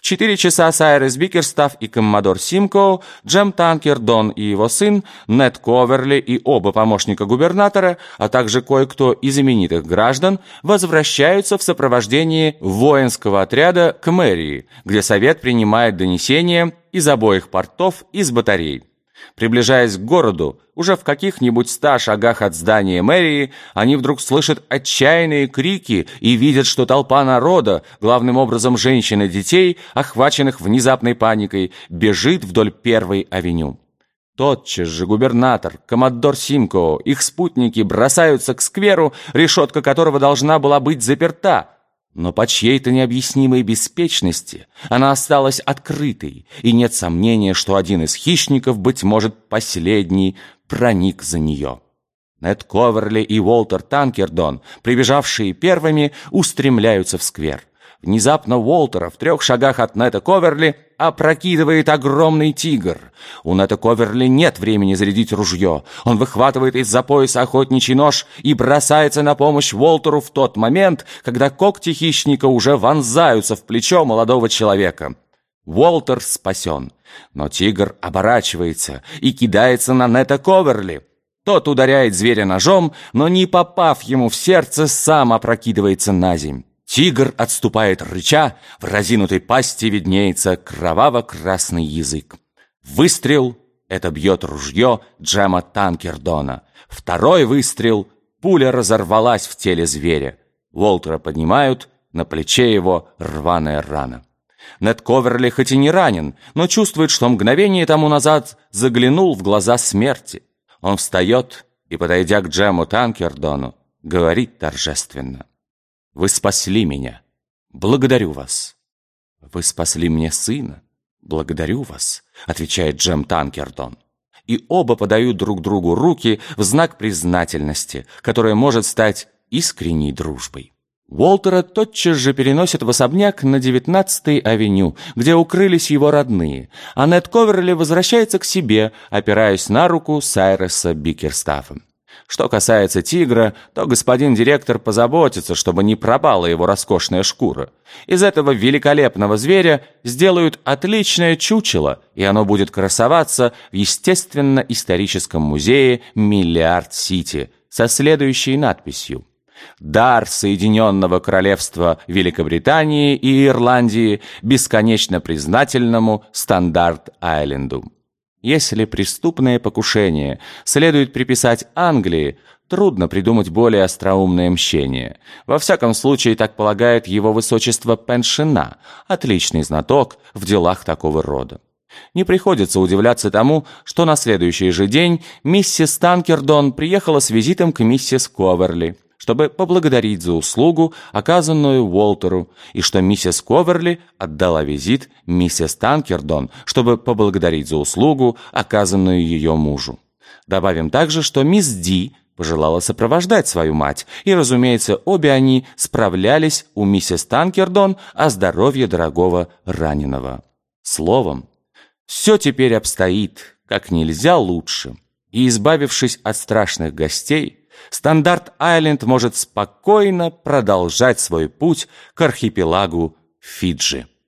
4 часа Сайрес Бикерстафф и коммодор Симкоу, Джем Танкердон и его сын, Нед Коверли и оба помощника губернатора, а также кое-кто из именитых граждан, возвращаются в сопровождении воинского отряда к мэрии, где совет принимает донесения из обоих портов и с батарей. Приближаясь к городу, уже в каких-нибудь 100 шагах от здания мэрии, они вдруг слышат отчаянные крики и видят, что толпа народа, главным образом женщин и детей, охваченных внезапной паникой, бежит вдоль Первой авеню. Тотчас же губернатор, коммодор Симкоу, их спутники бросаются к скверу, решетка которого должна была быть заперта. Но по чьей-то необъяснимой беспечности она осталась открытой, и нет сомнения, что один из хищников, быть может, последний, проник за нее. Нед Коверли и Уолтер Танкердон, прибежавшие первыми, устремляются в сквер. Внезапно Уолтера в 3 шагах от Неда Коверли опрокидывает огромный тигр. У Неда Коверли нет времени зарядить ружье. Он выхватывает из-за пояса охотничий нож и бросается на помощь Уолтеру в тот момент, когда когти хищника уже вонзаются в плечо молодого человека. Уолтер спасен, но тигр оборачивается и кидается на Неда Коверли. Тот ударяет зверя ножом, но, не попав ему в сердце, сам опрокидывается на земь. Тигр отступает рыча, в разинутой пасти виднеется кроваво-красный язык. Выстрел — это бьет ружье Джема Танкердона. Второй выстрел — пуля разорвалась в теле зверя. Уолтера поднимают, на плече его рваная рана. Нед Коверли хоть и не ранен, но чувствует, что мгновение тому назад заглянул в глаза смерти. Он встает и, подойдя к Джему Танкердону, говорит торжественно: «Вы спасли меня. Благодарю вас». «Вы спасли мне сына. Благодарю вас», — отвечает Джем Танкердон. И оба подают друг другу руки в знак признательности, которая может стать искренней дружбой. Уолтера тотчас же переносят в особняк на 19-й авеню, где укрылись его родные, а Нед Коверли возвращается к себе, опираясь на руку Сайреса Бикерстаффа. Что касается тигра, то господин директор позаботится, чтобы не пропала его роскошная шкура. Из этого великолепного зверя сделают отличное чучело, и оно будет красоваться в естественно-историческом музее Миллиард-Сити со следующей надписью: «Дар Соединенного Королевства Великобритании и Ирландии бесконечно признательному Стандарт-Айленду». Если преступное покушение следует приписать Англии, трудно придумать более остроумное мщение. Во всяком случае, так полагает его высочество Пеншина, отличный знаток в делах такого рода. Не приходится удивляться тому, что на следующий же день миссис Танкердон приехала с визитом к миссис Коверли, чтобы поблагодарить за услугу, оказанную Уолтеру, и что миссис Коверли отдала визит миссис Танкердон, чтобы поблагодарить за услугу, оказанную ее мужу. Добавим также, что мисс Ди пожелала сопровождать свою мать, и, разумеется, обе они справлялись у миссис Танкердон о здоровье дорогого раненого. Словом, все теперь обстоит как нельзя лучше, и, избавившись от страшных гостей, Стандарт-Айленд может спокойно продолжать свой путь к архипелагу Фиджи.